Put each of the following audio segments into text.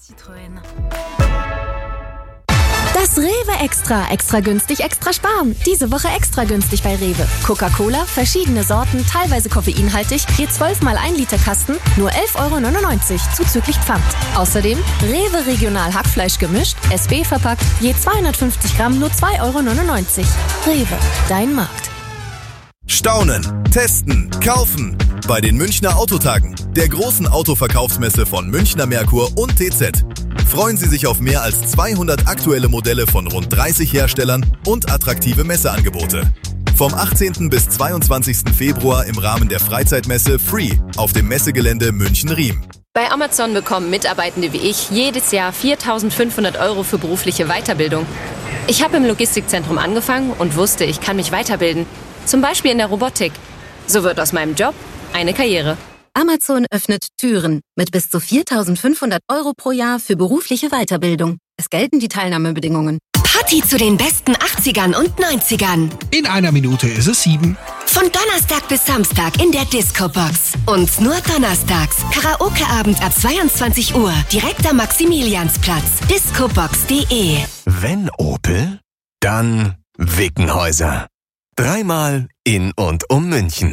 Citroën. Das Rewe Extra. Extra günstig, extra sparen. Diese Woche extra günstig bei Rewe. Coca-Cola, verschiedene Sorten, teilweise koffeinhaltig, je 12 mal 1 Liter Kasten, nur 11,99 € zuzüglich Pfand. Außerdem Rewe Regional Hackfleisch gemischt, SB verpackt, je 250 Gramm, nur 2,99 €. Rewe, dein Markt. Staunen, testen, kaufen. Bei den Münchner Autotagen, der großen Autoverkaufsmesse von Münchner Merkur und TZ. Freuen Sie sich auf mehr als 200 aktuelle Modelle von rund 30 Herstellern und attraktive Messeangebote. Vom 18. bis 22. Februar im Rahmen der Freizeitmesse Free auf dem Messegelände München-Riem. Bei Amazon bekommen Mitarbeitende wie ich jedes Jahr 4.500 € für berufliche Weiterbildung. Ich habe im Logistikzentrum angefangen und wusste, ich kann mich weiterbilden. Zum Beispiel in der Robotik. So wird aus meinem Job eine Karriere. Amazon öffnet Türen mit bis zu 4.500 € pro Jahr für berufliche Weiterbildung. Es gelten die Teilnahmebedingungen. Party zu den besten 80ern und 90ern. In einer Minute ist es 7. Von Donnerstag bis Samstag in der Disco-Box. Und nur donnerstags. Karaoke-Abend ab 22 Uhr. Direkt am Maximiliansplatz. Discobox.de. Wenn Opel, dann Wickenhäuser. 3-mal in und um München.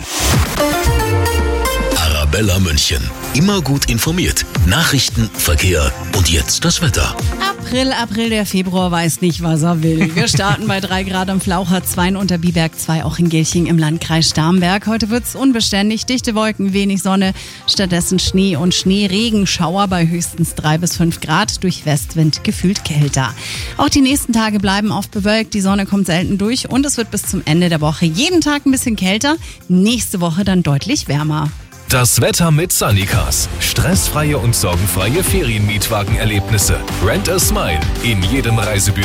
Arabella München. Immer gut informiert. Nachrichten, Verkehr und jetzt das Wetter. April, der Februar weiß nicht, was er will. Wir starten bei 3 Grad am Flaucher, 2 in Unterbiberg, 2 auch in Gilching im Landkreis Starnberg. Heute wird's unbeständig, dichte Wolken, wenig Sonne, stattdessen Schnee und Schneeregenschauer bei höchstens 3 bis 5 Grad, durch Westwind gefühlt kälter. Auch die nächsten Tage bleiben oft bewölkt, die Sonne kommt selten durch und es wird bis zum Ende der Woche jeden Tag ein bisschen kälter, nächste Woche dann deutlich wärmer. Das Wetter mit Sunnycars. Stressfreie und sorgenfreie Ferienmietwagenerlebnisse. Rent a Smile in jedem Reisebüro.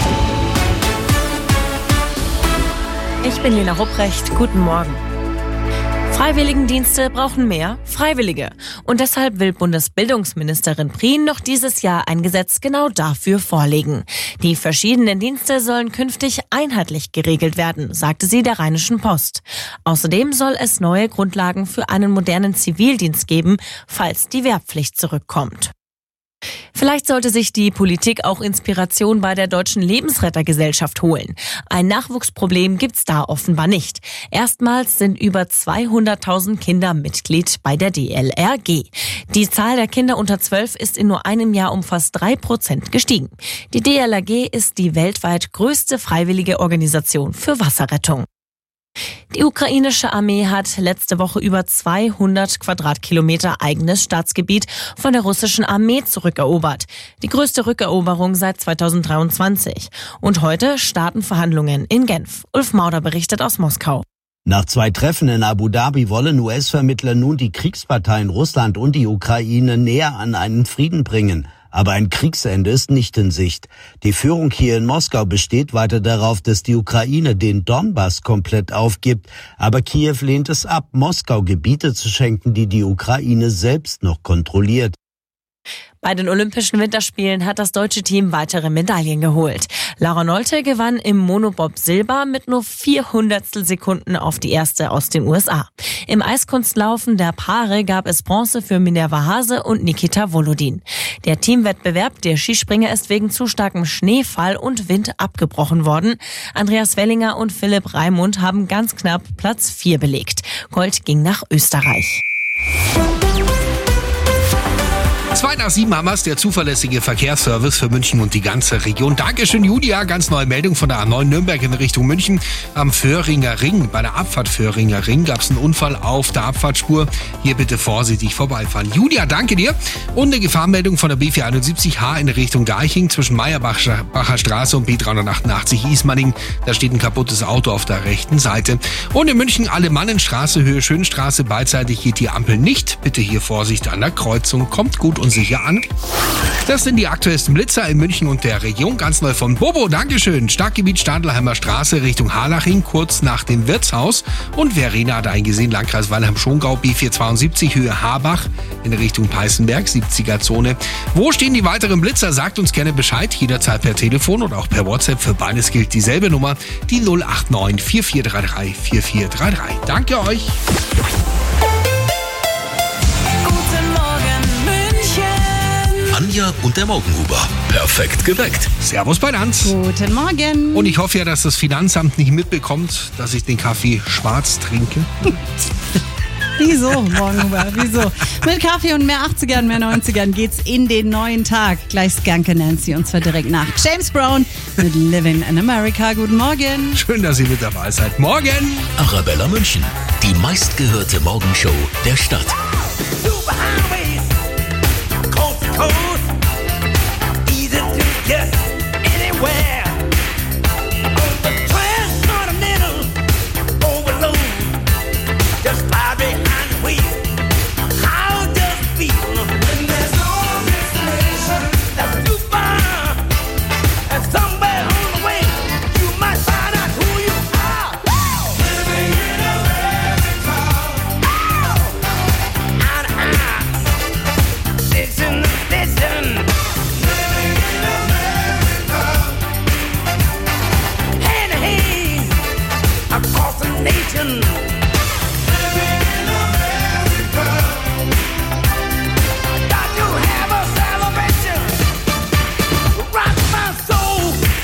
Ich bin Lena Rupprecht. Guten Morgen. Freiwilligendienste brauchen mehr Freiwillige. Und deshalb will Bundesbildungsministerin Prien noch dieses Jahr ein Gesetz genau dafür vorlegen. Die verschiedenen Dienste sollen künftig einheitlich geregelt werden, sagte sie der Rheinischen Post. Außerdem soll es neue Grundlagen für einen modernen Zivildienst geben, falls die Wehrpflicht zurückkommt. Vielleicht sollte sich die Politik auch Inspiration bei der Deutschen Lebensrettergesellschaft holen. Ein Nachwuchsproblem gibt's da offenbar nicht. Erstmals sind über 200.000 Kinder Mitglied bei der DLRG. Die Zahl der Kinder unter 12 ist in nur einem Jahr um fast 3% gestiegen. Die DLRG ist die weltweit größte freiwillige Organisation für Wasserrettung. Die ukrainische Armee hat letzte Woche über 200 Quadratkilometer eigenes Staatsgebiet von der russischen Armee zurückerobert. Die größte Rückeroberung seit 2023. Und heute starten Verhandlungen in Genf. Ulf Mauder berichtet aus Moskau. Nach 2 Treffen in Abu Dhabi wollen US-Vermittler nun die Kriegsparteien Russland und die Ukraine näher an einen Frieden bringen. Aber ein Kriegsende ist nicht in Sicht. Die Führung hier in Moskau besteht weiter darauf, dass die Ukraine den Donbass komplett aufgibt. Aber Kiew lehnt es ab, Moskau Gebiete zu schenken, die die Ukraine selbst noch kontrolliert. Bei den Olympischen Winterspielen hat das deutsche Team weitere Medaillen geholt. Laura Nolte gewann im Monobob Silber mit nur 400 Sekunden auf die erste aus den USA. Im Eiskunstlaufen der Paare gab es Bronze für Minerva Hase und Nikita Volodin. Der Teamwettbewerb der Skispringer ist wegen zu starkem Schneefall und Wind abgebrochen worden. Andreas Wellinger und Philipp Raimund haben ganz knapp Platz 4 belegt. Gold ging nach Österreich. 7 haben wir's, der zuverlässige Verkehrsservice für München und die ganze Region. Dankeschön, Julia. Ganz neue Meldung von der A9 Nürnberg in Richtung München. Am Föhringer Ring, bei der Abfahrt Föhringer Ring, gab es einen Unfall auf der Abfahrtspur. Hier bitte vorsichtig vorbeifahren. Julia, danke dir. Und eine Gefahrmeldung von der B471H in Richtung Garching zwischen Meyerbacher Straße und B388 Ismaning. Da steht ein kaputtes Auto auf der rechten Seite. Und in München Alemannenstraße, Höhe Schönstraße, beidseitig geht die Ampel nicht. Bitte hier Vorsicht an der Kreuzung. Kommt gut und sicher an. Das sind die aktuellsten Blitzer in München und der Region. Ganz neu von Bobo. Dankeschön. Starkgebiet Stadelheimer Straße Richtung Harlaching, kurz nach dem Wirtshaus. Und Verena hat eingesehen, Landkreis Weilheim-Schongau, B472, Höhe Harbach in Richtung Peißenberg, 70er-Zone. Wo stehen die weiteren Blitzer? Sagt uns gerne Bescheid. Jederzeit per Telefon und auch per WhatsApp. Für beides gilt dieselbe Nummer, die 089 4433 4433. Danke euch. Anja und der Morgenhuber. Perfekt geweckt. Servus bei Lanz. Guten Morgen. Und ich hoffe ja, dass das Finanzamt nicht mitbekommt, dass ich den Kaffee schwarz trinke. Wieso, Morgenhuber, wieso? Mit Kaffee und mehr 80ern, mehr 90ern geht's in den neuen Tag. Gleich Skanke Nancy und zwar direkt nach James Brown mit Living in America. Guten Morgen. Schön, dass ihr mit dabei seid. Morgen. Arabella München. Die meistgehörte Morgenshow der Stadt. Superhighways, coast to coast, easy to get anywhere. On the transcontinental overload, just fly behind the wheel. How does it feel when there's no destination? That's too far, and somewhere on the way you might find out who you are. Living in America. Listen, listen. Living in America. Hand in hand across the nation. Living in America. Got to have a celebration. Rock my soul.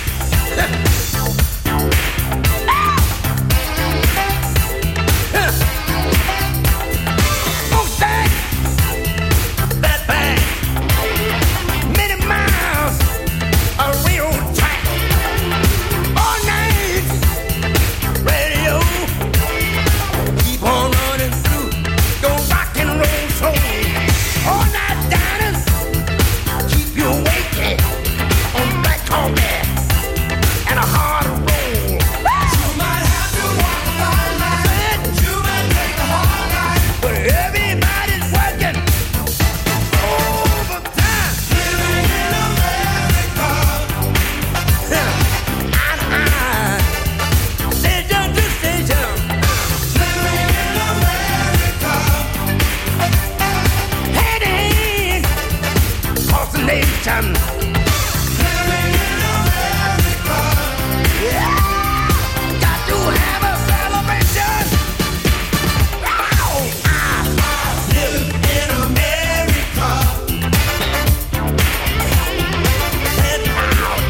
Mustang. That bang. Many miles of railroad track. All night radio. Keep on running through your rock and roll soul. All night diners. Keep you awake on black coffee and a hard roll. You might have to walk a long night. You might take a hard night. But everybody's working overtime. Living in America. Station to station. Living in America. Hand in hand across the nation. Living in America. Yeah. Got to have a celebration. I live in America. And I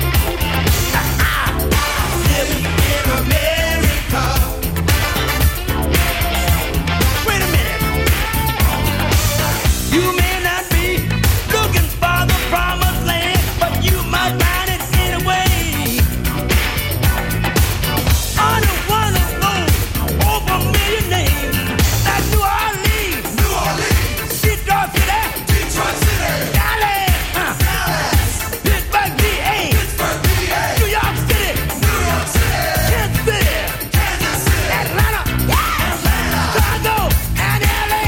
live in America. Wait a minute. You may not be looking for the promised land, but you might find it anyway. Under one of those over a million names, like New Orleans, Detroit City, Dallas, Pittsburgh, PA, New York City, Kansas City, Atlanta, Chicago, and LA.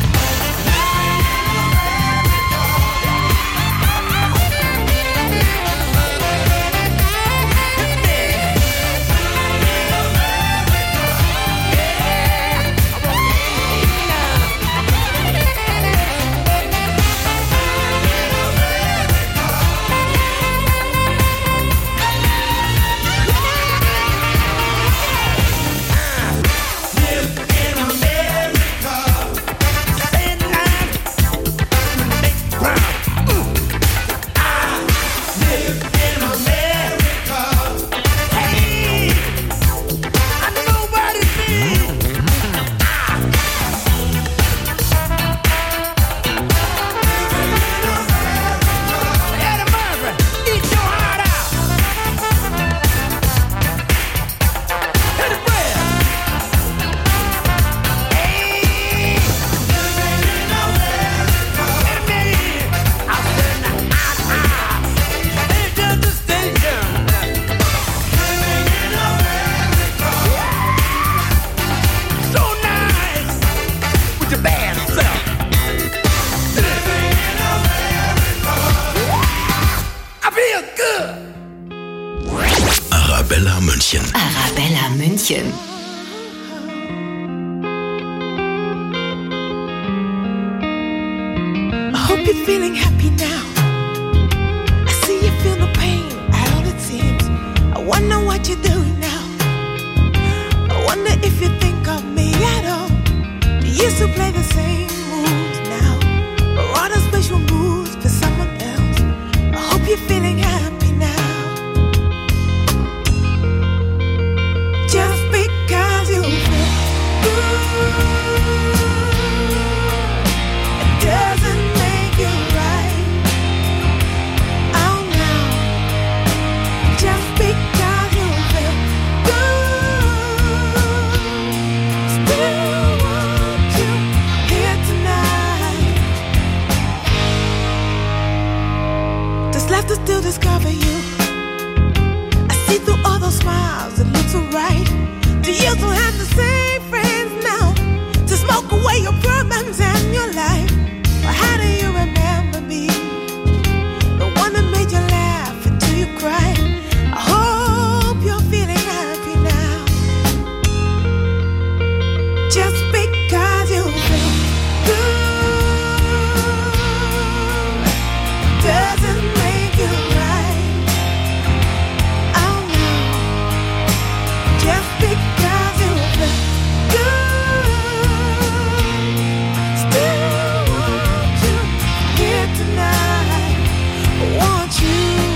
So nice with your bad self. Living in America. I feel good. Arabella München. Arabella München. I hope you're feeling happy now. I see you feel the pain at all it seems. I wonder what you're doing now. I wonder if you think of me at all. You used to play the same moves now, or are there special moves for someone else? What's left is to discover you. I see through all those smiles, it looks so right. Do you still have the same friends now to smoke away your problems and your life? Or how do you remember me? The one that made you laugh until you cried. I hope you're feeling happy now. Just because you feel good doesn't make you right. Oh no. Just because you feel good, still want you here tonight. Want you.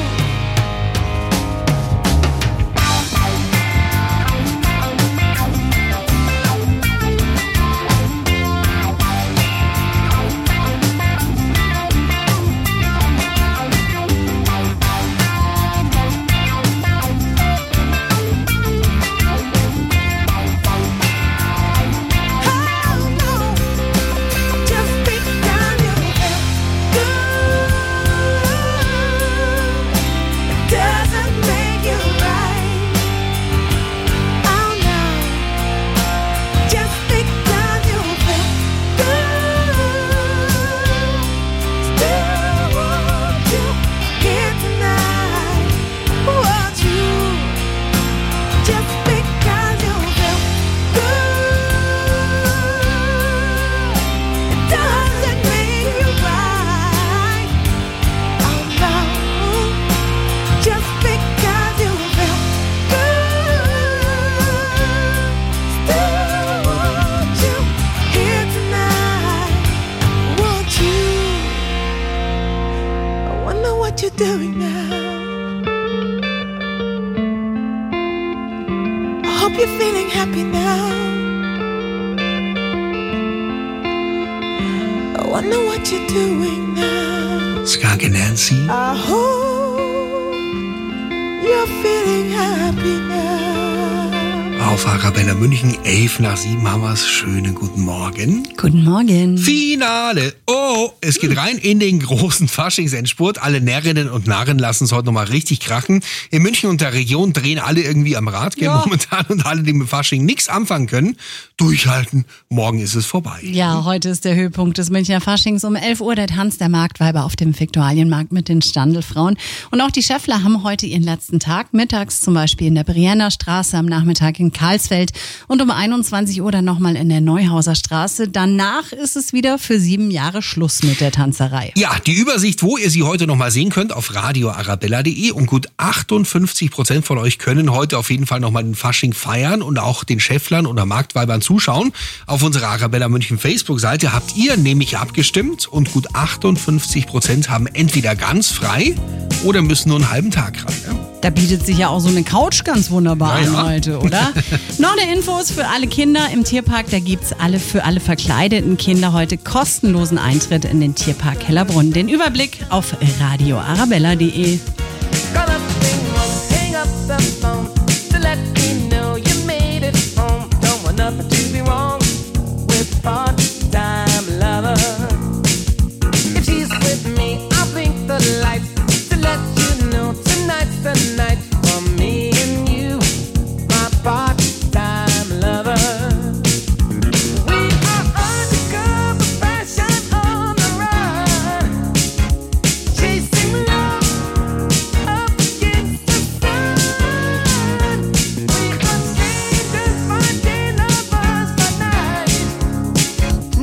You're doing now. I hope you're feeling happy now. I wonder what you're doing now. Skunk and Nancy. I hope you're feeling happy now. Auf Arabella München, 7:11 haben wir's. Schönen guten Morgen. Guten Morgen. Finale. Oh, es geht rein in den großen Faschingsendspurt. Alle Närrinnen und Narren lassen es heute nochmal richtig krachen. In München und der Region drehen alle irgendwie am Rad, gell, momentan. Und alle, die mit Fasching nichts anfangen können, durchhalten. Morgen ist es vorbei. Ja, heute ist der Höhepunkt des Münchner Faschings. Um 11 Uhr der Tanz der Marktweiber auf dem Viktualienmarkt mit den Standelfrauen. Und auch die Schäffler haben heute ihren letzten Tag. Mittags zum Beispiel in der Brienner Straße, am Nachmittag in Karlsfeld und um 21 Uhr dann nochmal in der Neuhauser Straße. Danach ist es wieder für 7 Jahre Schluss mit der Tanzerei. Ja, die Übersicht, wo ihr sie heute nochmal sehen könnt, auf radioarabella.de. Und gut 58% von euch können heute auf jeden Fall nochmal den Fasching feiern und auch den Schäfflern oder Marktweibern zuschauen. Auf unserer Arabella München Facebook-Seite habt ihr nämlich abgestimmt und gut 58% haben entweder ganz frei oder müssen nur einen halben Tag ran. Ja? Da bietet sich ja auch so eine Couch ganz wunderbar an heute, oder? Noch eine Infos für alle Kinder im Tierpark. Da gibt's für alle verkleideten Kinder heute kostenlosen Eintritt in den Tierpark Hellerbrunn. Den Überblick auf radioarabella.de. The night for me and you, my part-time lover. We are undercover fashion on the run, chasing love up against the sun. We are strangers finding lovers by night.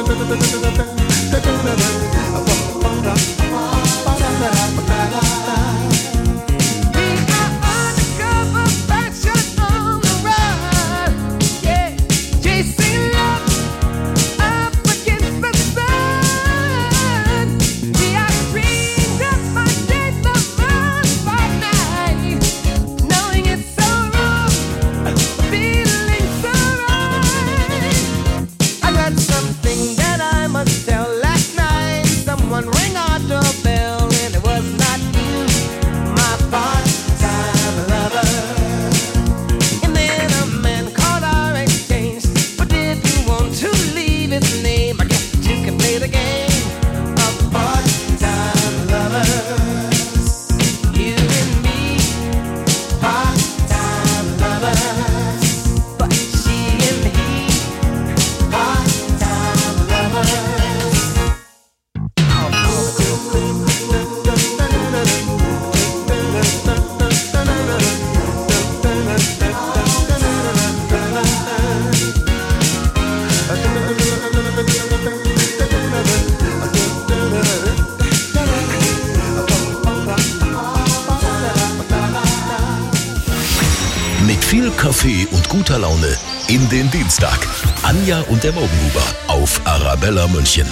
Viel Kaffee und guter Laune in den Dienstag. Anja und der Morgenhuber auf Arabella München.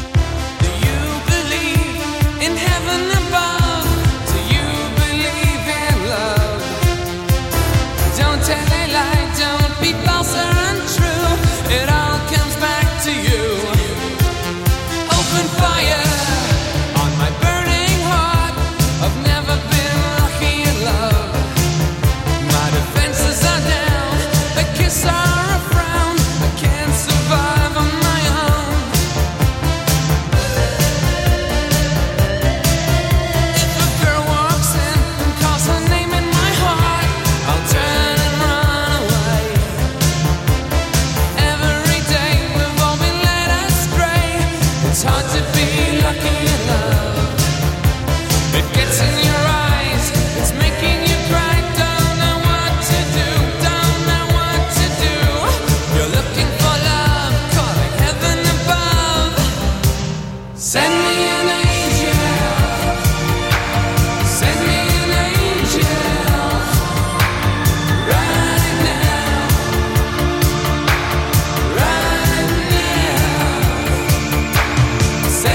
Say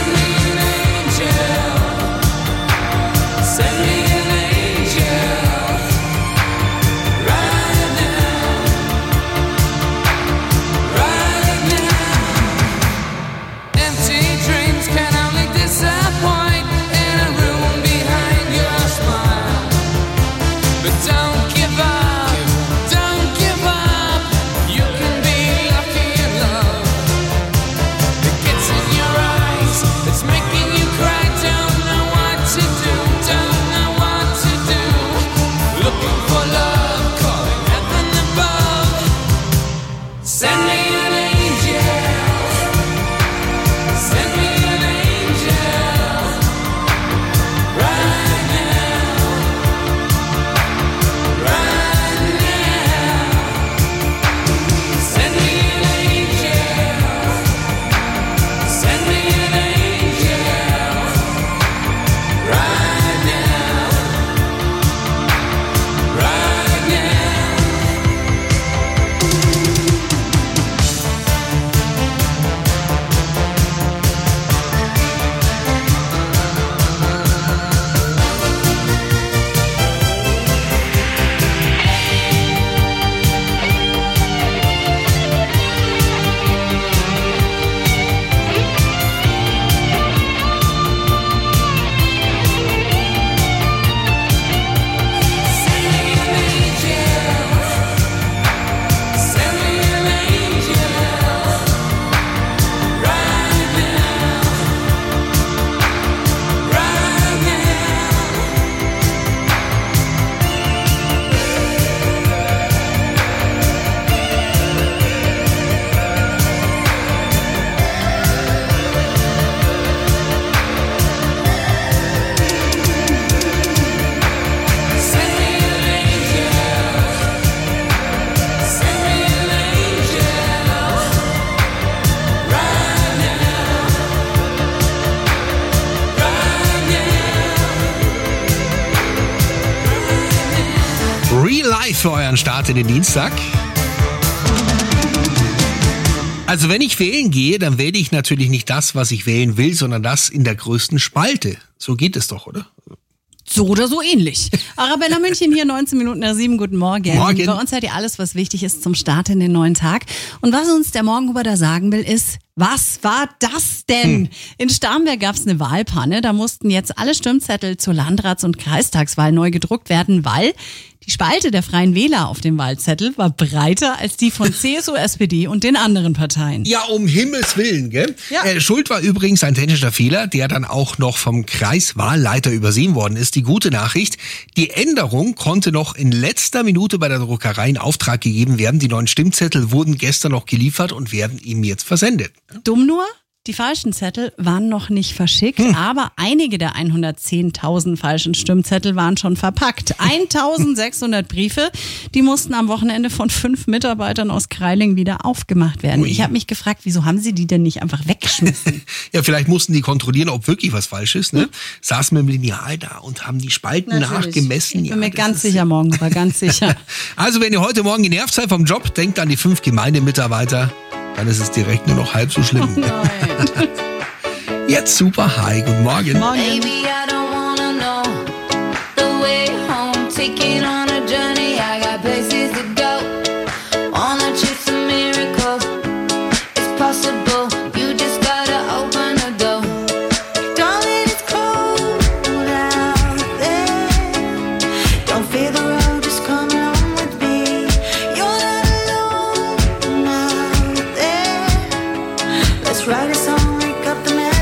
live für euren Start in den Dienstag. Also wenn ich wählen gehe, dann wähle ich natürlich nicht das, was ich wählen will, sondern das in der größten Spalte. So geht es doch, oder? So oder so ähnlich. Arabella München hier, 19 Minuten nach 7. Guten Morgen. Morgen. Bei uns hört ihr alles, was wichtig ist zum Start in den neuen Tag. Und was uns der Morgenhuber da sagen will, ist, was war das denn? In Starnberg gab es eine Wahlpanne. Da mussten jetzt alle Stimmzettel zur Landrats- und Kreistagswahl neu gedruckt werden, weil die Spalte der Freien Wähler auf dem Wahlzettel war breiter als die von CSU, SPD und den anderen Parteien. Ja, um Himmels Willen, gell? Ja. Schuld war übrigens ein technischer Fehler, der dann auch noch vom Kreiswahlleiter übersehen worden ist. Die gute Nachricht, die Änderung konnte noch in letzter Minute bei der Druckerei in Auftrag gegeben werden. Die neuen Stimmzettel wurden gestern noch geliefert und werden ihm jetzt versendet. Dumm nur, die falschen Zettel waren noch nicht verschickt, aber einige der 110.000 falschen Stimmzettel waren schon verpackt. 1.600 Briefe, die mussten am Wochenende von 5 Mitarbeitern aus Kreiling wieder aufgemacht werden. Ui. Ich habe mich gefragt, wieso haben sie die denn nicht einfach weggeschmissen? Ja, vielleicht mussten die kontrollieren, ob wirklich was falsch ist, ne? Saßen mit dem Lineal da und haben die Spalten nachgemessen. Ich bin mir ganz sicher, Morgenhuber, ganz sicher. Also wenn ihr heute Morgen genervt seid vom Job, denkt an die 5 Gemeindemitarbeiter. Dann ist es direkt nur noch halb so schlimm. Oh nein. Jetzt Super High. Guten Morgen. Baby, I don't wanna know the way home. Taking on a journey, I got places to go. Wanna chase a miracle. It's possible. You just gotta open the door. Darling, it's cold out there. Don't fear the road, just come along with me. You're not alone out there. Let's write a song, wake up the melody.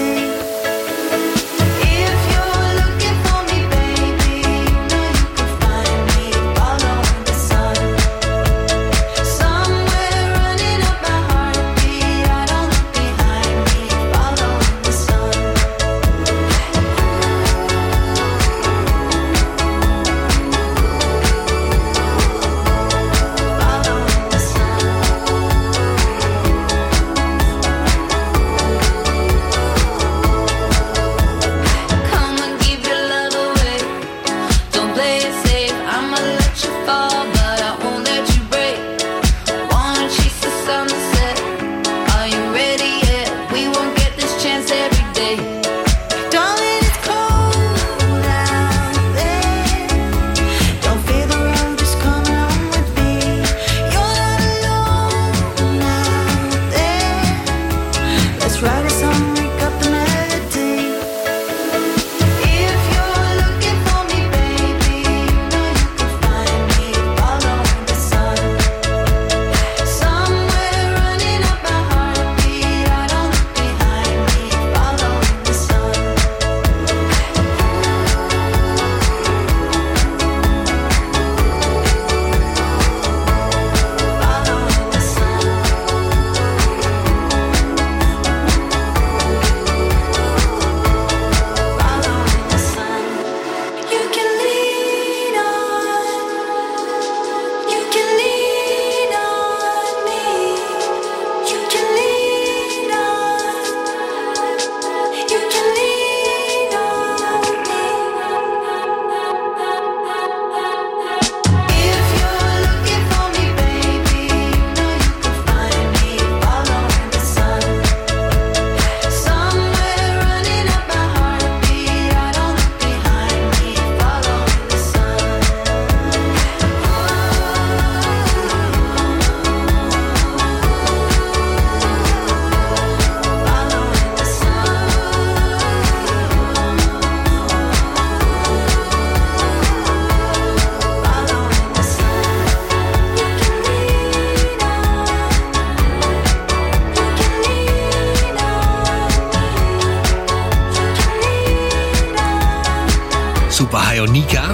Super High und Nika.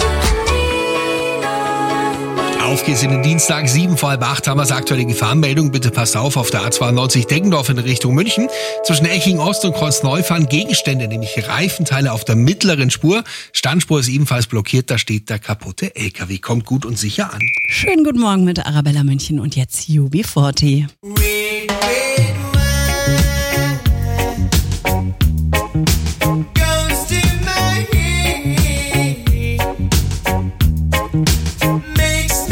Auf geht's in den Dienstag, 7:30 haben wir das aktuelle Gefahrenmeldung. Bitte passt auf der A92 Deggendorf in Richtung München. Zwischen Eching Ost und Kreuzneu fahren Gegenstände, nämlich Reifenteile auf der mittleren Spur. Standspur ist ebenfalls blockiert, da steht der kaputte LKW. Kommt gut und sicher an. Schönen guten Morgen mit Arabella München und jetzt UB40. Makes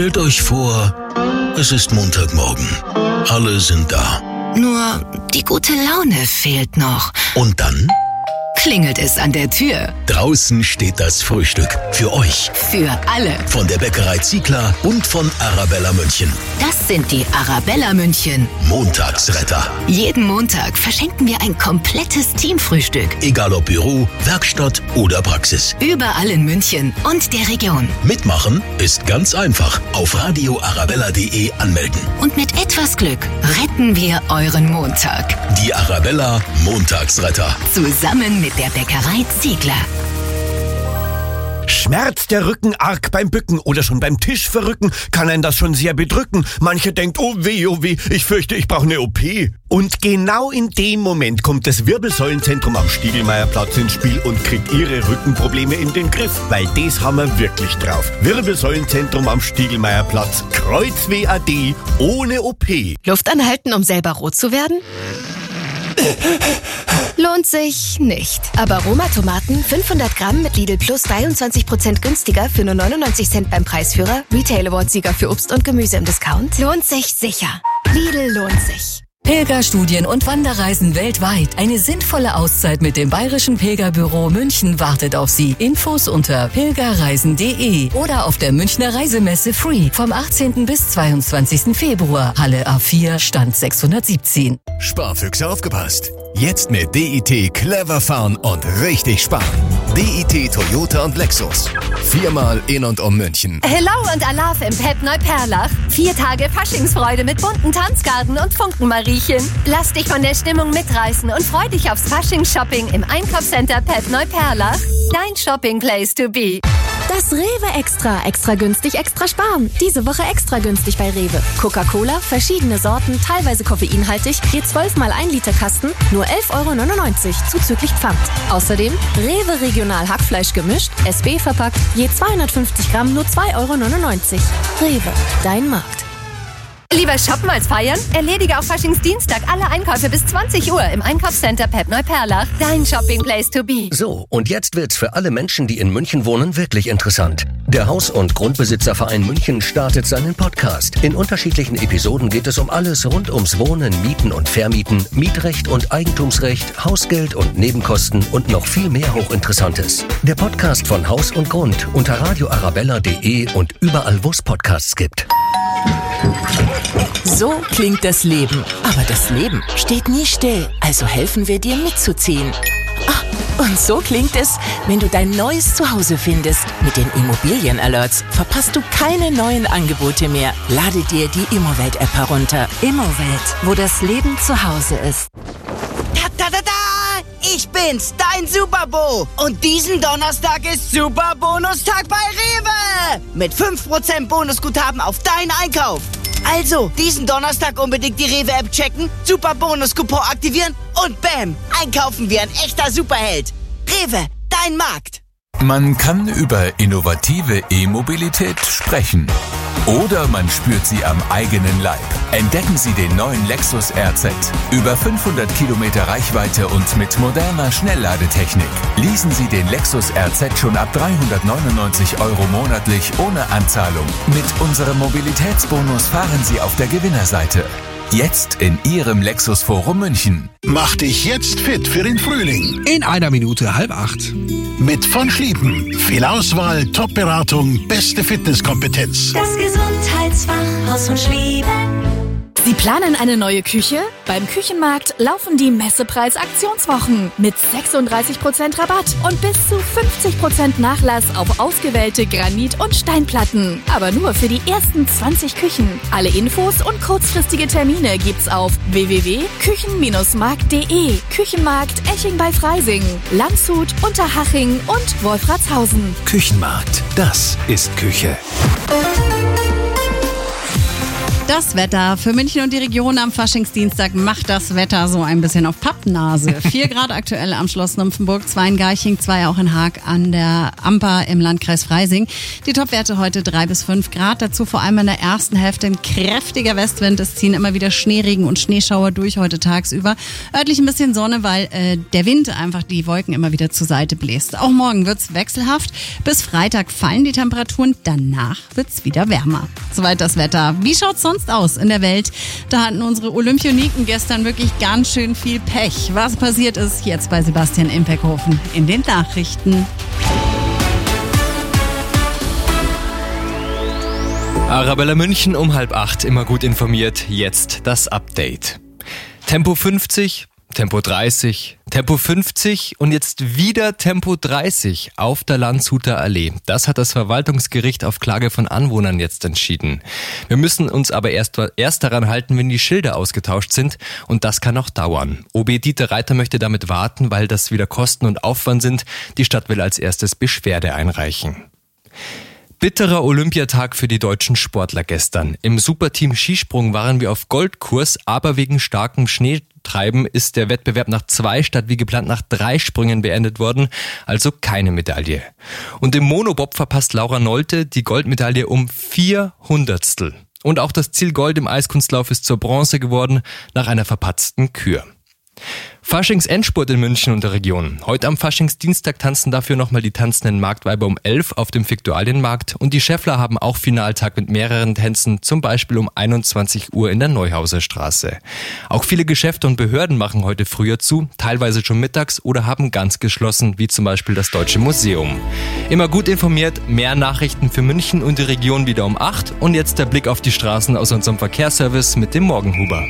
Stellt euch vor, es ist Montagmorgen. Alle sind da. Nur die gute Laune fehlt noch. Und dann Klingelt es an der Tür. Draußen steht das Frühstück. Für euch. Für alle. Von der Bäckerei Ziegler und von Arabella München. Das sind die Arabella München. Montagsretter. Jeden Montag verschenken wir ein komplettes Teamfrühstück. Egal ob Büro, Werkstatt oder Praxis. Überall in München und der Region. Mitmachen ist ganz einfach. Auf radioarabella.de anmelden. Und mit etwas Glück retten wir euren Montag. Die Arabella Montagsretter. Zusammen mit der Bäckerei Ziegler. Schmerzt der Rücken arg beim Bücken oder schon beim Tisch verrücken, kann einen das schon sehr bedrücken. Manche denkt, oh weh, ich fürchte, ich brauche eine OP. Und genau in dem Moment kommt das Wirbelsäulenzentrum am Stiegelmeierplatz ins Spiel und kriegt ihre Rückenprobleme in den Griff, weil das haben wir wirklich drauf. Wirbelsäulenzentrum am Stiegelmeierplatz, Kreuz WAD, ohne OP. Luft anhalten, um selber rot zu werden? Lohnt sich nicht. Aber Roma-Tomaten 500 Gramm mit Lidl Plus 23% günstiger für nur 99 Cent beim Preisführer. Retail Award-Sieger für Obst und Gemüse im Discount. Lohnt sich sicher. Lidl lohnt sich. Pilgerstudien und Wanderreisen weltweit. Eine sinnvolle Auszeit mit dem Bayerischen Pilgerbüro München wartet auf Sie. Infos unter pilgerreisen.de oder auf der Münchner Reisemesse Free vom 18. bis 22. Februar. Halle A4, Stand 617. Sparfüchse aufgepasst. Jetzt mit DIT clever fahren und richtig sparen. DIT Toyota und Lexus. 4-mal in und um München. Hello und Alaf im Pep Neuperlach. 4 Tage Faschingsfreude mit bunten Tanzgarten und Funkenmariechen. Lass dich von der Stimmung mitreißen und freu dich aufs Faschingsshopping im Einkaufscenter Pep Neuperlach. Dein Shopping Place to be. Das Rewe Extra. Extra günstig, extra sparen. Diese Woche extra günstig bei Rewe. Coca-Cola, verschiedene Sorten, teilweise koffeinhaltig, je 12-mal 1 Liter Kasten, nur 11,99 € zuzüglich Pfand. Außerdem Rewe Regional Hackfleisch gemischt, SB verpackt, je 250 Gramm, nur 2,99 €. Rewe, dein Markt. Lieber shoppen als feiern? Erledige auf Faschingsdienstag alle Einkäufe bis 20 Uhr im Einkaufscenter Pep Neuperlach. Dein Shopping Place to be. So, und jetzt wird's für alle Menschen, die in München wohnen, wirklich interessant. Der Haus- und Grundbesitzerverein München startet seinen Podcast. In unterschiedlichen Episoden geht es um alles rund ums Wohnen, Mieten und Vermieten, Mietrecht und Eigentumsrecht, Hausgeld und Nebenkosten und noch viel mehr Hochinteressantes. Der Podcast von Haus und Grund unter radioarabella.de und überall, wo es Podcasts gibt. So klingt das Leben. Aber das Leben steht nie still. Also helfen wir dir mitzuziehen. Und so klingt es, wenn du dein neues Zuhause findest. Mit den Immobilien-Alerts verpasst du keine neuen Angebote mehr. Lade dir die Immowelt-App herunter. Immowelt, wo das Leben zu Hause ist. Ta-ta-ta-ta! Ich bin's, dein Superbo. Und diesen Donnerstag ist Super Bonustag bei Rewe. Mit 5% Bonusguthaben auf deinen Einkauf. Also, diesen Donnerstag unbedingt die Rewe-App checken, Super Bonus-Coupon aktivieren und bam, einkaufen wie ein echter Superheld. Rewe, dein Markt. Man kann über innovative E-Mobilität sprechen. Oder man spürt sie am eigenen Leib. Entdecken Sie den neuen Lexus RZ. Über 500 Kilometer Reichweite und mit moderner Schnellladetechnik. Leasen Sie den Lexus RZ schon ab 399 € monatlich ohne Anzahlung. Mit unserem Mobilitätsbonus fahren Sie auf der Gewinnerseite. Jetzt in Ihrem Lexus Forum München. Mach dich jetzt fit für den Frühling. In 1 Minute 7:30. Mit von Schlieben. Viel Auswahl, Top-Beratung, beste Fitnesskompetenz. Das Gesundheitsfachhaus von Schlieben. Sie planen eine neue Küche? Beim Küchenmarkt laufen die Messepreis-Aktionswochen mit 36% Rabatt und bis zu 50% Nachlass auf ausgewählte Granit- und Steinplatten. Aber nur für die ersten 20 Küchen. Alle Infos und kurzfristige Termine gibt's auf www.küchen-markt.de. Küchenmarkt Eching bei Freising, Landshut, Unterhaching und Wolfratshausen. Küchenmarkt, das ist Küche. Das Wetter für München und die Region am Faschingsdienstag macht das Wetter so ein bisschen auf Pappnase. 4 Grad aktuell am Schloss Nymphenburg, 2 in Garching, 2 auch in Haag an der Amper im Landkreis Freising. Die Topwerte heute 3 bis 5 Grad. Dazu vor allem in der ersten Hälfte ein kräftiger Westwind. Es ziehen immer wieder Schneeregen und Schneeschauer durch heute tagsüber. Örtlich ein bisschen Sonne, weil der Wind einfach die Wolken immer wieder zur Seite bläst. Auch morgen wird's wechselhaft. Bis Freitag fallen die Temperaturen. Danach wird's wieder wärmer. Soweit das Wetter. Wie schaut's sonst aus in der Welt? Da hatten unsere Olympioniken gestern wirklich ganz schön viel Pech. Was passiert ist, jetzt bei Sebastian Impeckhofen in den Nachrichten. Arabella München um 7:30, immer gut informiert. Jetzt das Update. Tempo 50, Tempo 30, Tempo 50 und jetzt wieder Tempo 30 auf der Landshuter Allee. Das hat das Verwaltungsgericht auf Klage von Anwohnern jetzt entschieden. Wir müssen uns aber erst daran halten, wenn die Schilder ausgetauscht sind, und das kann auch dauern. OB Dieter Reiter möchte damit warten, weil das wieder Kosten und Aufwand sind. Die Stadt will als erstes Beschwerde einreichen. Bitterer Olympiatag für die deutschen Sportler gestern. Im Superteam Skisprung waren wir auf Goldkurs, aber wegen starkem Schneetreiben ist der Wettbewerb nach 2 statt wie geplant nach 3 Sprüngen beendet worden, also keine Medaille. Und im Monobob verpasst Laura Nolte die Goldmedaille um 400stel. Und auch das Ziel Gold im Eiskunstlauf ist zur Bronze geworden, nach einer verpatzten Kür. Faschingsendspurt in München und der Region. Heute am Faschingsdienstag tanzen dafür nochmal die tanzenden Marktweiber um 11 auf dem Viktualienmarkt, und die Schäffler haben auch Finaltag mit mehreren Tänzen, zum Beispiel um 21 Uhr in der Neuhauser Straße. Auch viele Geschäfte und Behörden machen heute früher zu, teilweise schon mittags oder haben ganz geschlossen, wie zum Beispiel das Deutsche Museum. Immer gut informiert, mehr Nachrichten für München und die Region wieder um 8 und jetzt der Blick auf die Straßen aus unserem Verkehrsservice mit dem Morgenhuber.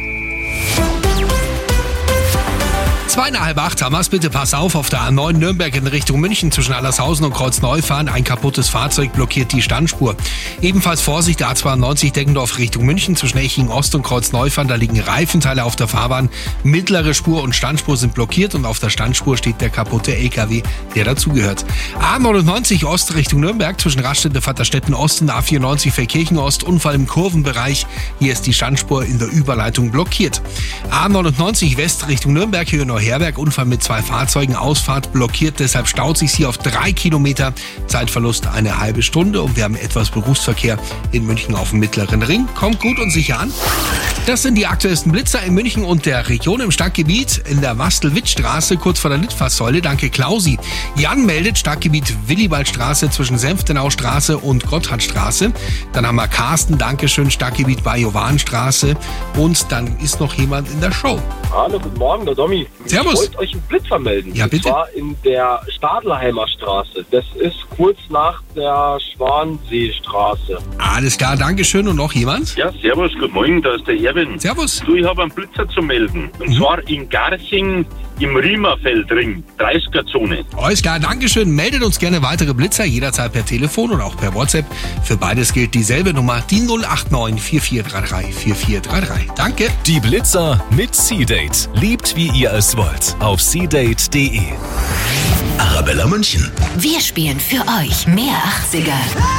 7:30 haben wir's. Bitte pass auf der A9 Nürnberg in Richtung München zwischen Allershausen und Kreuzneufahren. Ein kaputtes Fahrzeug blockiert die Standspur. Ebenfalls Vorsicht, A92 Deggendorf Richtung München zwischen Eching Ost und Kreuzneufahren. Da liegen Reifenteile auf der Fahrbahn. Mittlere Spur und Standspur sind blockiert und auf der Standspur steht der kaputte LKW, der dazugehört. A99 Ost Richtung Nürnberg zwischen Raststätte Vaterstetten Ost und A94 Verkirchen Ost. Unfall im Kurvenbereich. Hier ist die Standspur in der Überleitung blockiert. A99 West Richtung Nürnberg, Höhe Herberg, Unfall mit 2 Fahrzeugen, Ausfahrt blockiert, deshalb staut sich hier auf 3 Kilometer, Zeitverlust eine halbe Stunde, und wir haben etwas Berufsverkehr in München auf dem Mittleren Ring. Kommt gut und sicher an. Das sind die aktuellsten Blitzer in München und der Region. Im Stadtgebiet in der Wastel-Witt-Straße kurz vor der Litfaßsäule. Danke Klausi. Jan meldet Stadtgebiet Willibaldstraße zwischen Senftenaustraße und Gotthardstraße. Dann haben wir Carsten, Dankeschön, Stadtgebiet bei Jovanstraße. Und dann ist noch jemand in der Show. Hallo, guten Morgen, der Domi. Servus. Ich wollte euch einen Blitzer melden. Ja, bitte. Und zwar in der Stadelheimer Straße. Das ist kurz nach der Schwanseestraße. Alles klar, Dankeschön. Und noch jemand? Ja, servus, guten Morgen, da ist der Erwin. Servus. Du, ich habe einen Blitzer zu melden. Und zwar in Garching im Riemerfeldring, 30er-Zone. Alles klar, Dankeschön. Meldet uns gerne weitere Blitzer, jederzeit per Telefon und auch per WhatsApp. Für beides gilt dieselbe Nummer, die 089 4433 4433. Danke. Die Blitzer mit C-Date. Liebt, wie ihr es wollt. Auf cdate.de. Arabella München. Wir spielen für euch mehr 80er.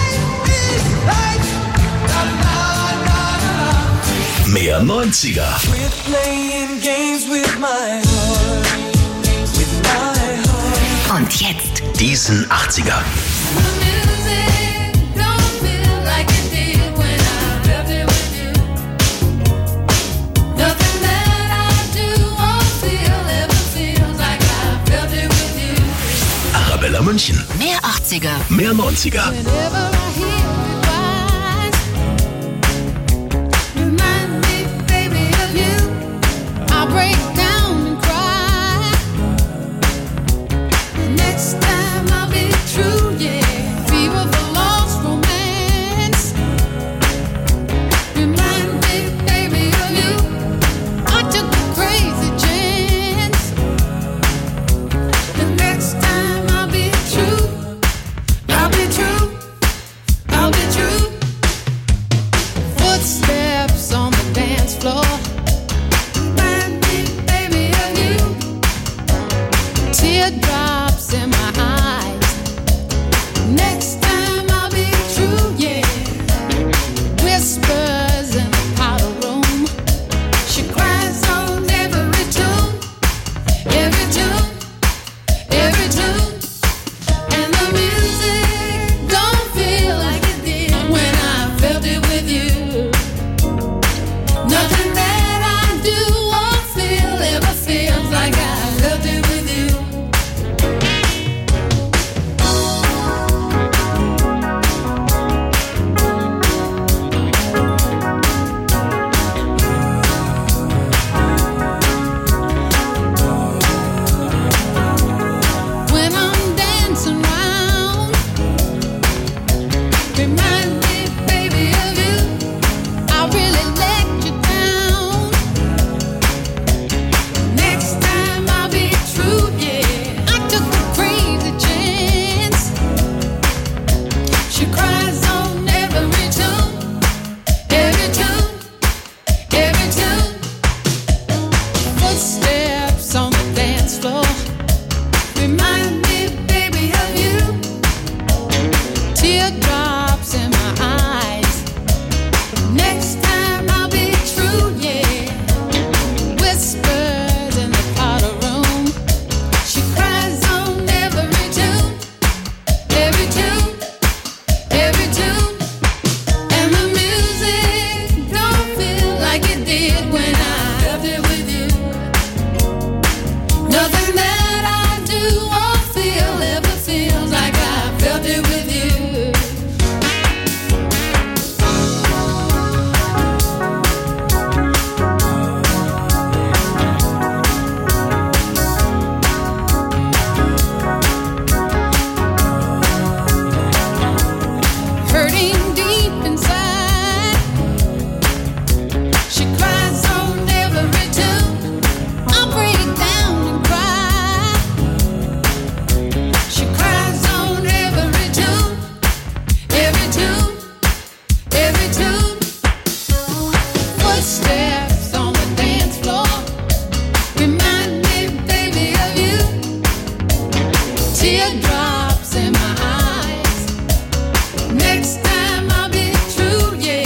Mehr 90er. Und jetzt Diesen 80er. Arabella München. mehr 80er. Mehr 90er. Footsteps on the dance floor. Footsteps on the dance floor remind me, baby, of you. Teardrops in my eyes. Next time I'll be true, yeah. Whispers in the powder room. She cries on every tune, every tune, every tune. And the music don't feel like it did when I felt it with you. Nothing that I do or feel ever feels like I felt it with you. Hurting deep inside. She cries on every tune. I break down and cry. She cries on every tune, every tune, every tune. Footsteps on the dance floor remind me, baby, of you. Teardrops in my eyes. Next time I'll be true, yeah.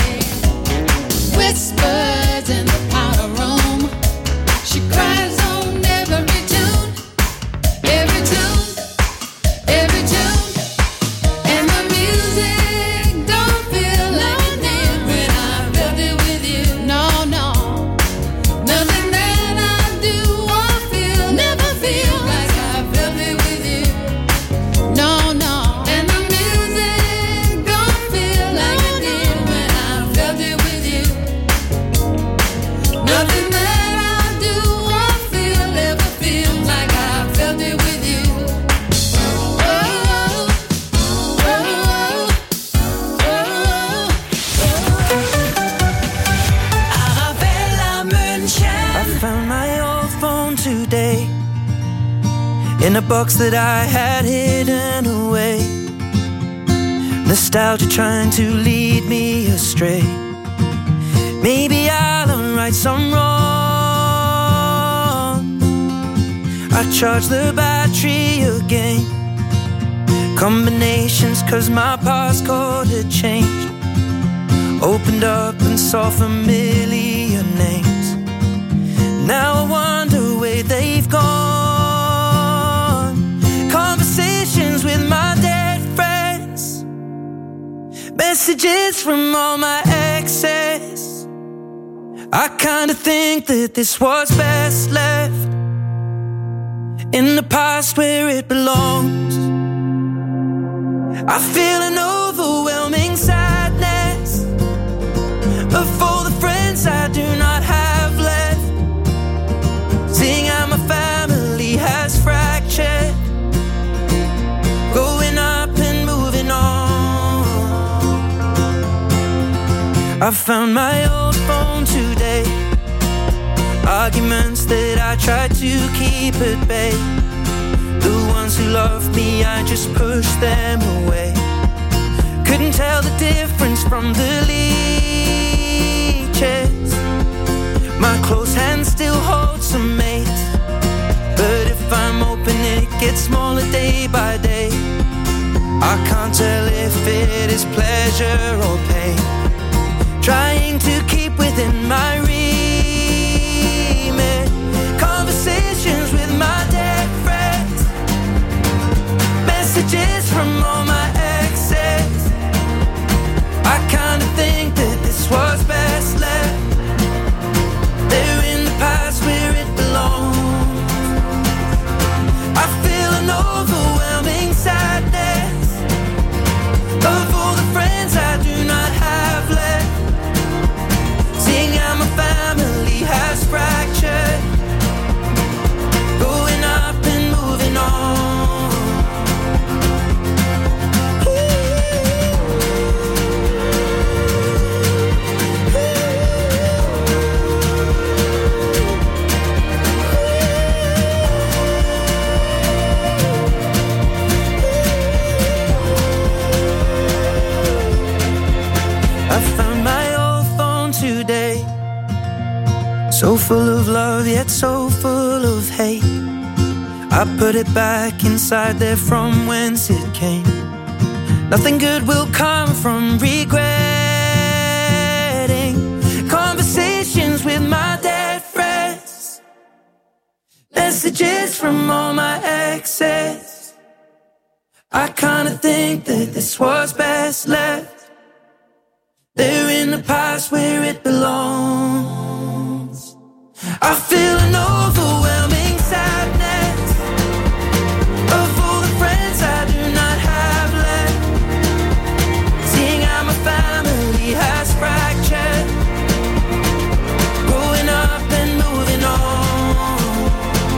Whispers in the powder room. She cries on every tune, every tune, every tune. And the music don't feel like it did when I felt it with you. No, no. Nothing that I do or feel never feel like I felt it with you. No, no. And the music don't feel like it did when I felt it with you. Nothing that I do or feel ever feels like I felt it with you. Oh, oh, Arabella München. I found my old phone today in a box that I had hidden away. Nostalgia trying to lead me astray. Maybe I'll unright some wrong. I charge the battery again. Combinations cause my passcode had changed. Opened up and saw familiar names. Now I wonder where they've gone. Conversations with my dead friends. Messages from all my exes. I kinda think that this was best left in the past where it belongs. I feel an overwhelming sadness of all the friends I do not have left. Seeing how my family has fractured, growing up and moving on. I found my old phone today. Arguments that I tried to keep at bay. The ones who loved me, I just pushed them away. Couldn't tell the difference from the leeches. My close hand still holds some mates, but if I'm open it gets smaller day by day. I can't tell if it is pleasure or pain. Trying to keep within my remit. Conversations with my dead friends. Messages from all my exes. I kinda think that this was best left. They're in the past where it belongs. I feel an overwhelming sadness of all the friends I do not have left. heart so full of hate. I put it back inside there from whence it came. Nothing good will come from regretting conversations with my dead friends, messages from all my exes. I kinda think that this was best left there in the past where it belongs. I feel an overwhelming sadness of all the friends I do not have left, seeing how my family has fractured, growing up and moving on.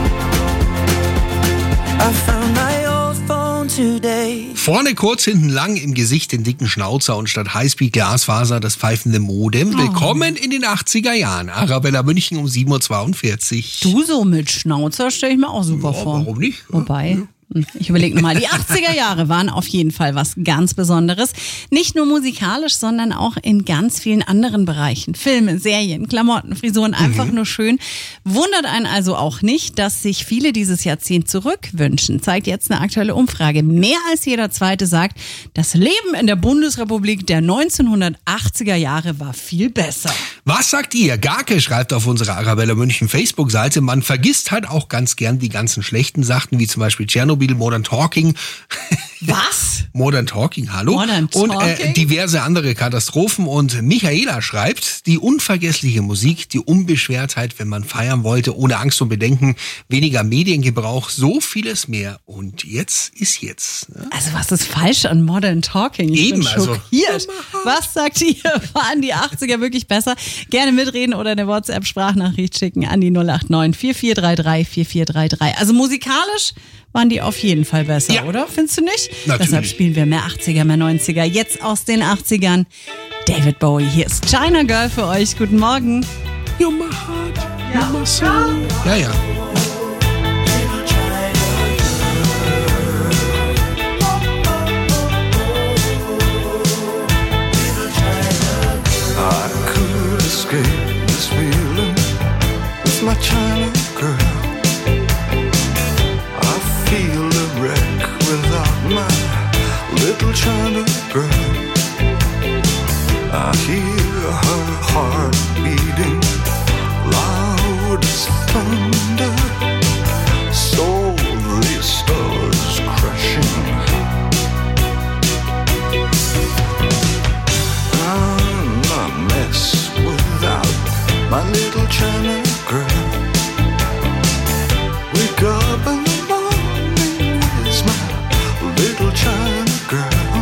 I found my old phone today. Vorne kurz, hinten lang, im Gesicht den dicken Schnauzer und statt Highspeed Glasfaser das pfeifende Modem. Willkommen in den 80er Jahren. Arabella München um 7.42 Uhr. Du so mit Schnauzer stelle ich mir auch super vor. Warum nicht? Wobei, ich überlege nochmal, die 80er Jahre waren auf jeden Fall was ganz Besonderes. Nicht nur musikalisch, sondern auch in ganz vielen anderen Bereichen. Filme, Serien, Klamotten, Frisuren, einfach nur schön. Wundert einen also auch nicht, dass sich viele dieses Jahrzehnt zurückwünschen. Zeigt jetzt eine aktuelle Umfrage. Mehr als jeder Zweite sagt, das Leben in der Bundesrepublik der 1980er Jahre war viel besser. Was sagt ihr? Garke schreibt auf unserer Arabella München Facebook-Seite, man vergisst halt auch ganz gern die ganzen schlechten Sachen, wie zum Beispiel Tschernobyl, Modern Talking. Was? Modern Talking, hallo? Modern Talking? Und diverse andere Katastrophen. Und Michaela schreibt, die unvergessliche Musik, die Unbeschwertheit, wenn man feiern wollte, ohne Angst und Bedenken, weniger Mediengebrauch, so vieles mehr. Und jetzt ist jetzt. Ne? Also was ist falsch an Modern Talking? Ich bin schockiert. Also, was sagt ihr? Waren die 80er wirklich besser? Gerne mitreden oder eine WhatsApp-Sprachnachricht schicken an die 089 4433 4433. Also musikalisch waren die auf jeden Fall besser, ja, oder? Findest du nicht? Natürlich. Deshalb spielen wir mehr 80er, mehr 90er. Jetzt aus den 80ern. David Bowie, hier ist China Girl für euch. Guten Morgen. You're my heart, you're my soul. Ja, ja. I could escape this feeling with my China girl. Feel a wreck without my little China girl. I hear her heart beating loud as thunder, soully stars crashing. I'm a mess without my little China girl. Wake up and little China girl.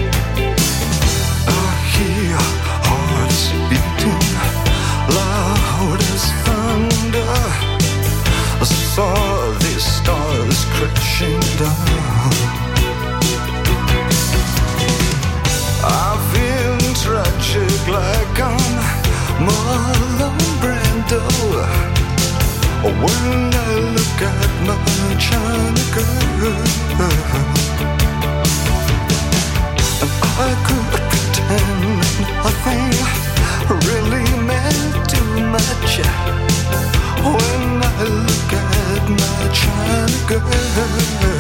I hear hearts beating loud as thunder. I saw these stars crashing down. I feel tragic like I'm Marlon Brando when I look at my China girl. I could pretend nothing really meant too much when I look at my China girl.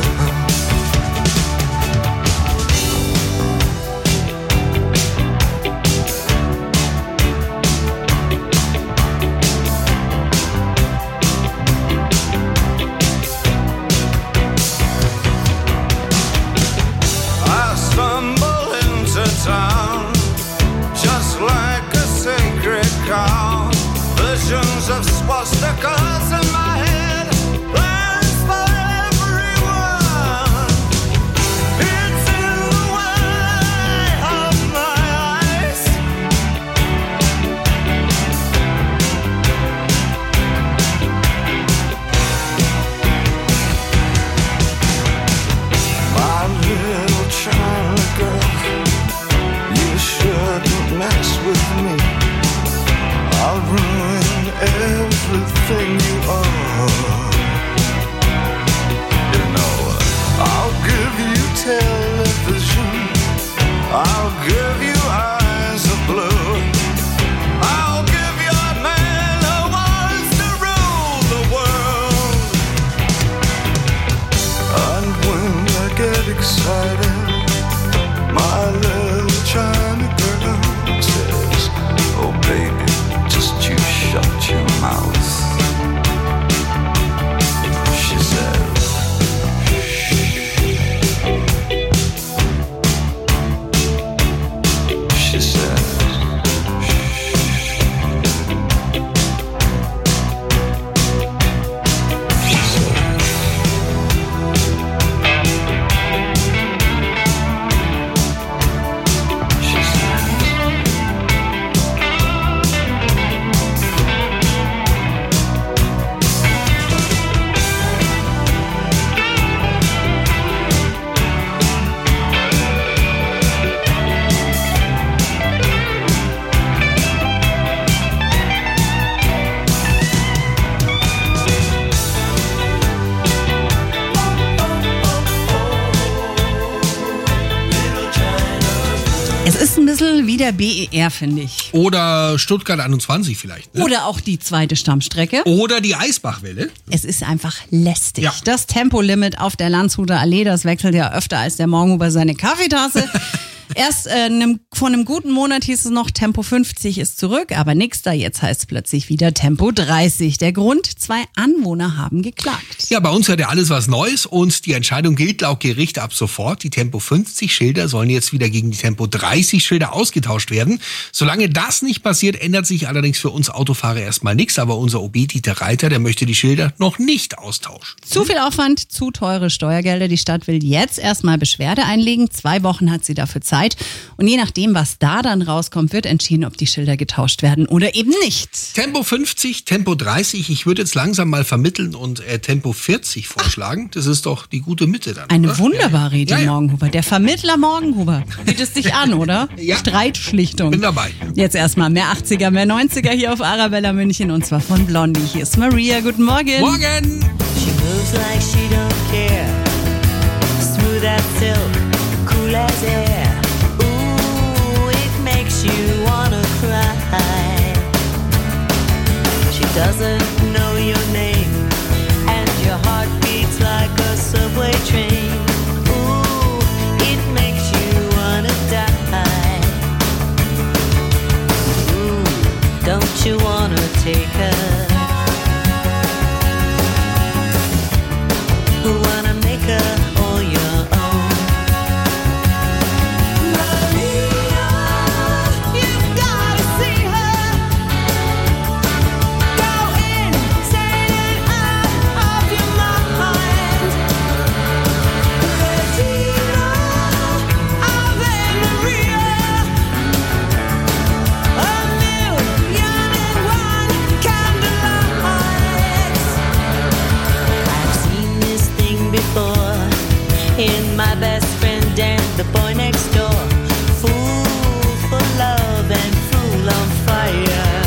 Town, just like a sacred cow. Visions of swastikas in my head, plans for everyone. It's in the way of my eyes. My little China girl, shouldn't mess with me. I'll ruin everything you are. You know, I'll give you television, I'll give you eyes of blue, I'll give you a man who wants to rule the Kassel wie der BER, finde ich. Oder Stuttgart 21 vielleicht. Ne? Oder auch die zweite Stammstrecke. Oder die Eisbachwelle. Es ist einfach lästig. Ja. Das Tempolimit auf der Landshuter Allee, das wechselt ja öfter als der Morgenhuber seine Kaffeetasse. Erst vor einem guten Monat hieß es noch, Tempo 50 ist zurück, aber nix da. Jetzt heißt es plötzlich wieder Tempo 30. Der Grund, 2 Anwohner haben geklagt. Ja, bei uns hat ja alles was Neues und die Entscheidung gilt laut Gericht ab sofort. Die Tempo 50 Schilder sollen jetzt wieder gegen die Tempo 30 Schilder ausgetauscht werden. Solange das nicht passiert, ändert sich allerdings für uns Autofahrer erstmal nichts. Aber unser OB Dieter Reiter, der möchte die Schilder noch nicht austauschen. Zu viel Aufwand, zu teure Steuergelder. Die Stadt will jetzt erstmal Beschwerde einlegen. 2 Wochen hat sie dafür Zeit. Und je nachdem, was da dann rauskommt, wird entschieden, ob die Schilder getauscht werden oder eben nicht. Tempo 50, Tempo 30. Ich würde jetzt langsam mal vermitteln und Tempo 40 vorschlagen. Das ist doch die gute Mitte dann. Eine oder? wunderbare Idee, Ja. Morgenhuber. Der Vermittler Morgenhuber. Bietet dich an, oder? Ja. Streitschlichtung. Bin dabei. Jetzt erstmal mehr 80er, mehr 90er hier auf Arabella München und zwar von Blondie. Hier ist Maria. Guten Morgen. Morgen. She moves like she don't care. Smooth as silk, cool as air. Ooh, it makes you wanna cry. She doesn't know your name, and your heart beats like a subway train. Ooh, it makes you wanna die. Ooh, don't you wanna take her? Who wanna make her all your own? Maria, you've gotta see her. Go insane and out of your mind. Regina, Ave Maria. A million and one candlelights. I've seen this thing before in my best friend and the boy next door. Fool for love and fool on fire.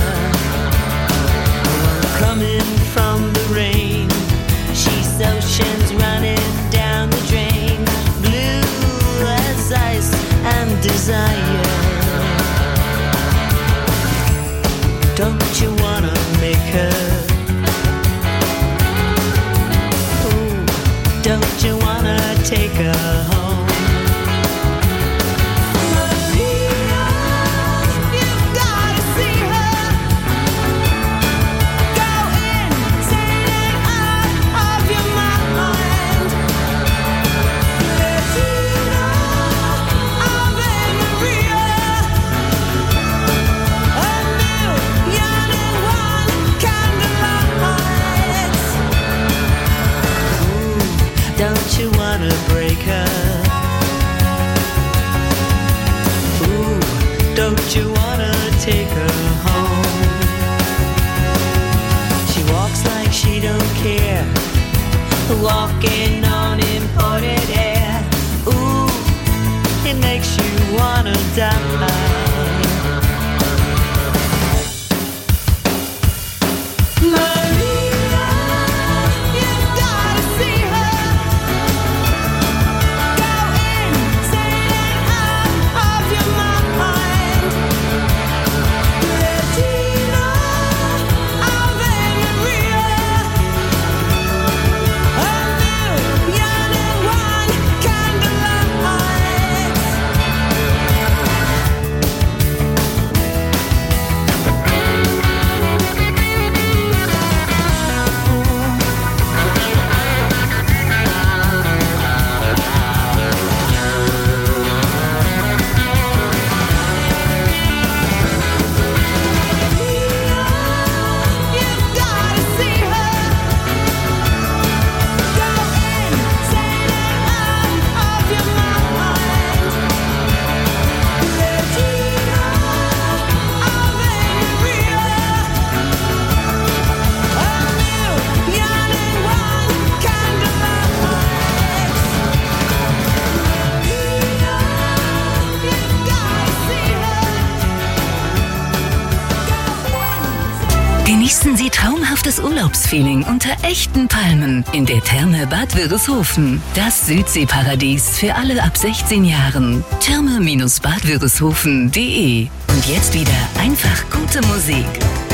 Coming from the rain, she's oceans running down the drain. Blue as ice and desire. Don't you wanna make her? Don't you wanna take her home? Maria, you've gotta see her. Go insane and out of your mind. Regina, Ave Maria. A million and one candlelights. Don't you wanna break her? Ooh, don't you wanna take her home? She walks like she don't care, walking on imported air. Ooh, it makes you wanna die. Maria, you've gotta see her. Go insane and out of your mind. Regina, Ave Maria. A million and one candlelights. You've gotta see her. Go insane and out of your mind. Regina, Ave Maria. A million and one candlelights. You've gotta see her. Genießen Sie traumhafte das Urlaubsfeeling unter echten Palmen in der Therme Bad Wörishofen. Das Südseeparadies für alle ab 16 Jahren. Therme-badwörishofen.de. Und jetzt wieder einfach gute Musik.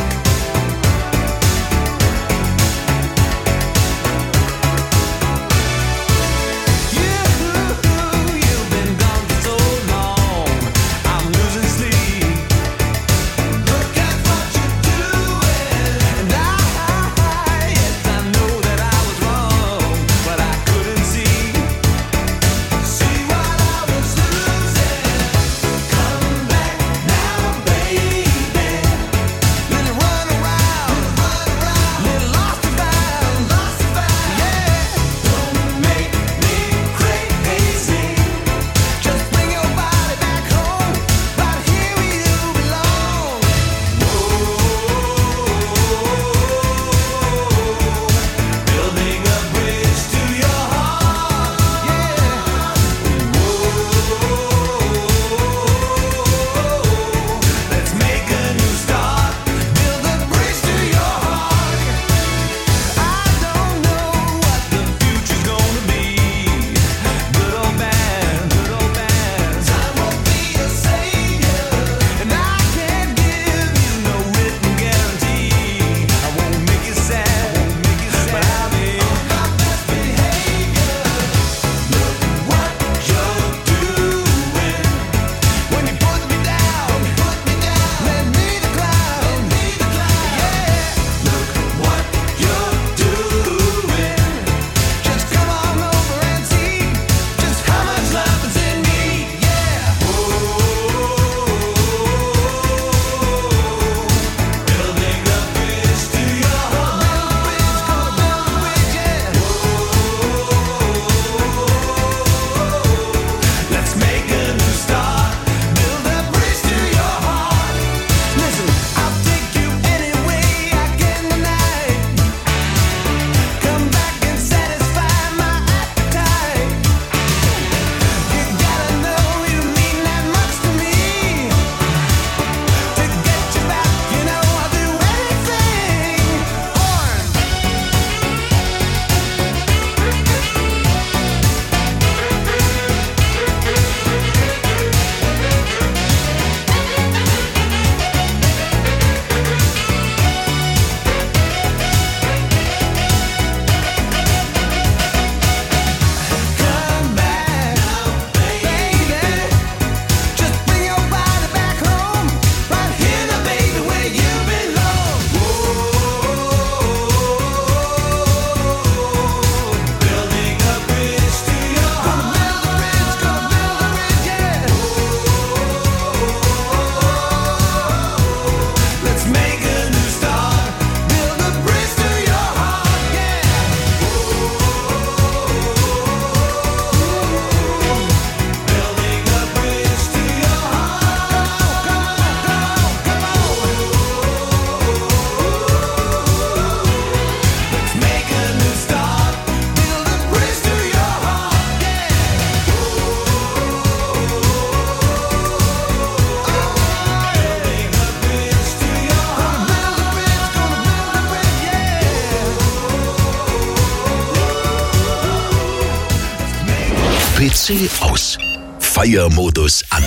PC aus. Feiermodus an.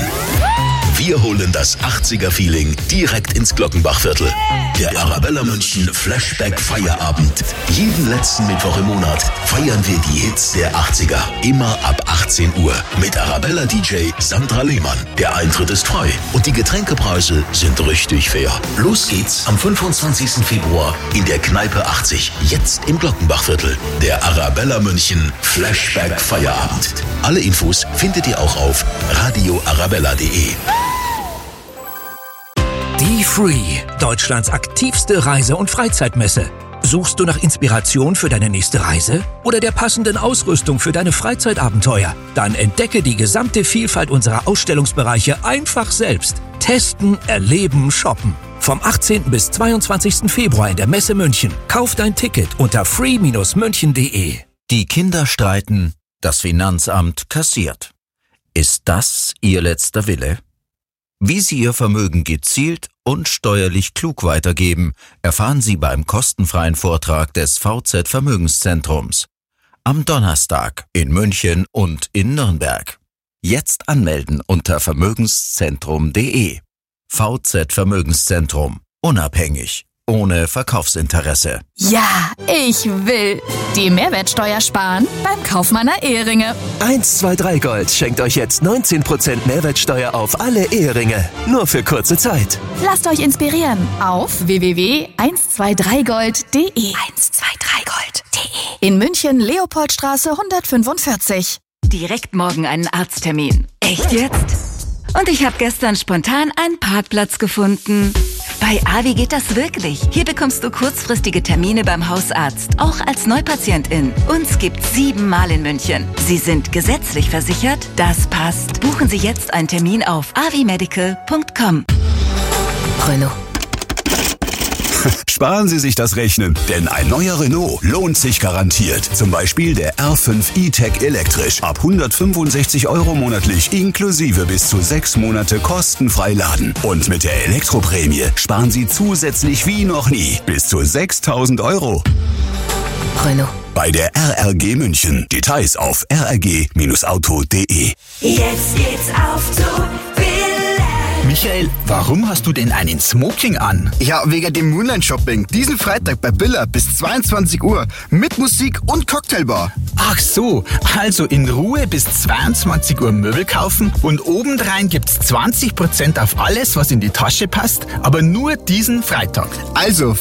Wir holen das 80er-Feeling direkt ins Glockenbachviertel. Der Arabella München Flashback Feierabend. Jeden letzten Mittwoch im Monat feiern wir die Hits der 80er. Immer ab 18 Uhr. Mit Arabella DJ Sandra Lehmann. Der Eintritt ist frei und die Getränkepreise sind richtig fair. Los geht's am 25. Februar in der Kneipe 80. Jetzt im Glockenbachviertel. Der Arabella München Flashback Feierabend. Alle Infos findet ihr auch auf radioarabella.de. Die Free, Deutschlands aktivste Reise- und Freizeitmesse. Suchst du nach Inspiration für deine nächste Reise oder der passenden Ausrüstung für deine Freizeitabenteuer? Dann entdecke die gesamte Vielfalt unserer Ausstellungsbereiche einfach selbst. Testen, erleben, shoppen. Vom 18. bis 22. Februar in der Messe München. Kauf dein Ticket unter free-münchen.de. Die Kinder streiten, das Finanzamt kassiert. Ist das Ihr letzter Wille? Wie Sie Ihr Vermögen gezielt und steuerlich klug weitergeben, erfahren Sie beim kostenfreien Vortrag des VZ Vermögenszentrums. Am Donnerstag in München und in Nürnberg. Jetzt anmelden unter vermögenszentrum.de. VZ Vermögenszentrum. Unabhängig. Ohne Verkaufsinteresse. Ja, ich will. Die Mehrwertsteuer sparen beim Kauf meiner Eheringe. 123 Gold schenkt euch jetzt 19% Mehrwertsteuer auf alle Eheringe. Nur für kurze Zeit. Lasst euch inspirieren auf www.123gold.de. 123gold.de. In München, Leopoldstraße 145. Direkt morgen einen Arzttermin. Echt jetzt? Und ich habe gestern spontan einen Parkplatz gefunden. Bei Avi geht das wirklich. Hier bekommst du kurzfristige Termine beim Hausarzt, auch als Neupatientin. Uns gibt's 7 Mal in München. Sie sind gesetzlich versichert, das passt. Buchen Sie jetzt einen Termin auf avimedical.com. Renault. Sparen Sie sich das Rechnen, denn ein neuer Renault lohnt sich garantiert. Zum Beispiel der R5 E-Tech elektrisch ab 165 € monatlich inklusive bis zu 6 Monate kostenfrei laden. Und mit der Elektroprämie sparen Sie zusätzlich wie noch nie bis zu 6.000 €. Renault. Bei der RRG München. Details auf rrg-auto.de. Jetzt geht's auf zu Michael, warum hast du denn einen Smoking an? Ja, wegen dem Moonline-Shopping. Diesen Freitag bei Billa bis 22 Uhr. Mit Musik und Cocktailbar. Ach so, also in Ruhe bis 22 Uhr Möbel kaufen und obendrein gibt's 20% auf alles, was in die Tasche passt, aber nur diesen Freitag. Also